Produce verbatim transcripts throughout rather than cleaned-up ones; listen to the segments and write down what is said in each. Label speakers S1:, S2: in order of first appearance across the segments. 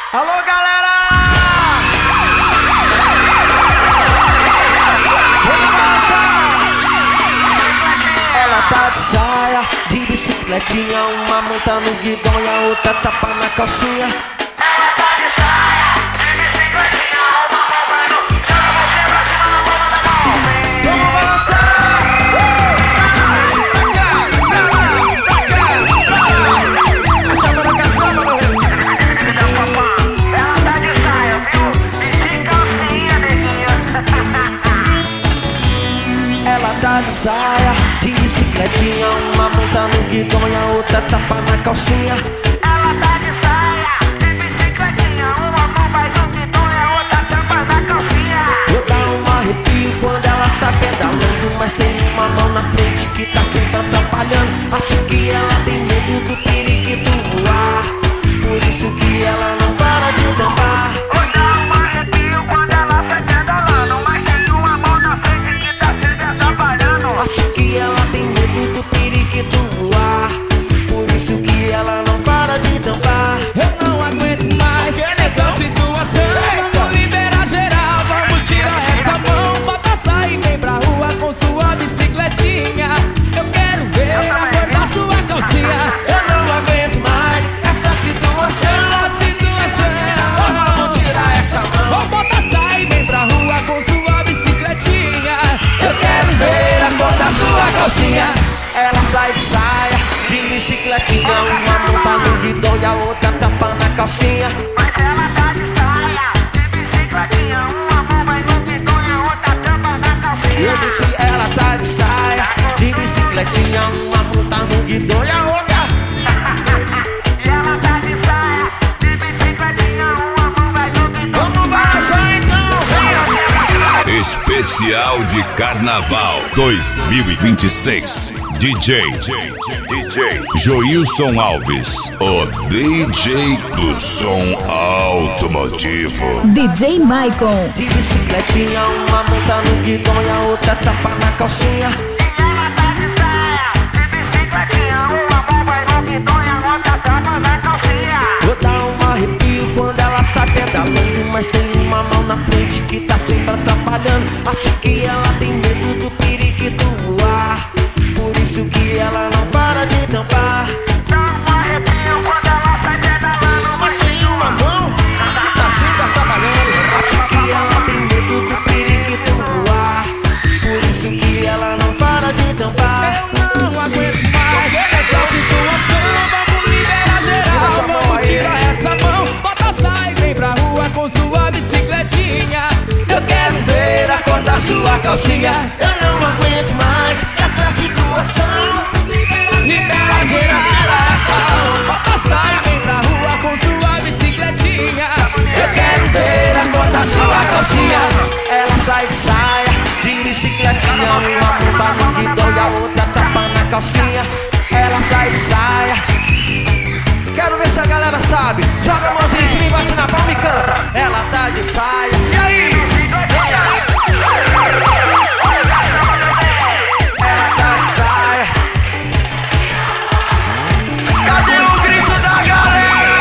S1: Alô, galera! Ela tá de saia, de bicicletinha, uma monta no guidão e a outra tapa na calcinha.
S2: Ela tá de saia, de bicicletinha, uma mão vai no chão, você pra cima, na mão da calcinha.
S1: Vamos balançar! Ela tá de saia, de bicicletinha, uma monta no guidão e a outra tapa na calcinha.
S2: Ela tá de saia, de bicicletinha, uma mão vai no guidão e a outra tapa na calcinha.
S1: Eu dá um arrepio quando ela sai pedalando, mas tem uma mão na frente que tá sempre atrapalhando. Acho que ela tem medo do periquito voar, por isso que ela não para de tampar.
S2: Eu dá um arrepio quando ela sai pedalando, mas tem uma mão na frente que tá sempre atrapalhando.
S1: Acho que ela tem medo do periquito voar, por isso que ela não para de tampar.
S3: Eu não aguento mais essa situação. Vamos liberar geral, vamos tirar essa mão. Bota sair, vem pra rua com sua bicicletinha. Eu quero ver a cor da sua calcinha.
S1: Eu não aguento mais essa situação.
S3: Essa situação.
S1: Vamos tirar essa mão.
S3: Vamos botar sair, vem pra rua com sua bicicletinha. Eu quero ver a cor da sua calcinha.
S1: Ela sai de saia, de bicicletinha, uma monta no guidão e a outra tapa na calcinha.
S2: Mas ela tá de saia, de bicicletinha, uma mão vai no guidão e a outra tapa na calcinha.
S1: Eu disse ela tá de saia, de bicicletinha, uma monta no guidão e a outra.
S2: E ela tá de saia, de bicicletinha, uma mão vai no guidão.
S1: Vamos balançar então, venha!
S4: Especial de Carnaval dois mil e vinte e seis. D J D J Joilson Alves, o D J do som automotivo.
S5: D J Maicon.
S1: De bicicletinha, uma monta no guidão e a outra tapa na calcinha.
S2: E ela tá de saia, de bicicletinha, uma mão vai no guidão e a outra tapa na calcinha.
S1: Eu dá um arrepio quando ela sai pedalando, mas tem uma mão na frente que tá sempre atrapalhando. Acho que ela tem medo do periquito voar, por isso que ela não para de tampar.
S2: Dá um arrepio quando ela sai pedalando,
S1: Mas tem uma mão que tá sempre atrapalhando. Acho que ela tem medo do periquito voar, por isso que ela não para de tampar.
S3: Eu não aguento mais essa situação. Vamos liberar
S1: Tira
S3: geral,
S1: essa mão
S3: vamos
S1: aí.
S3: tirar essa mão. Bota sai, vem pra rua com sua bicicletinha. Eu quero ver a cor da sua calcinha.
S1: Eu não aguento mais essa situação.
S3: Libera geral, bota sai, vem pra rua com sua bicicletinha. Eu quero ver a cor da sua calcinha.
S1: Ela sai de saia, de bicicletinha, uma monta no guidão e a outra tapa na calcinha. Ela sai de saia. Quero ver se a galera sabe. Joga a mãozinha em cima e bate na palma e canta. Ela tá de saia. E aí? E aí? Ela tá de saia. Cadê o grito da galera?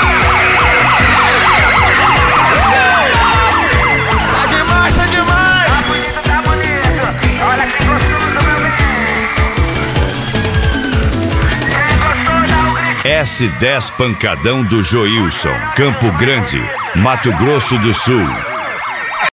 S1: Tá demais, tá demais.
S2: tá bonito, tá bonito. Olha que gostoso, meu bem. Quem gostou, dá o grito.
S4: S dez Pancadão do Joilson, Campo Grande, Mato Grosso do Sul.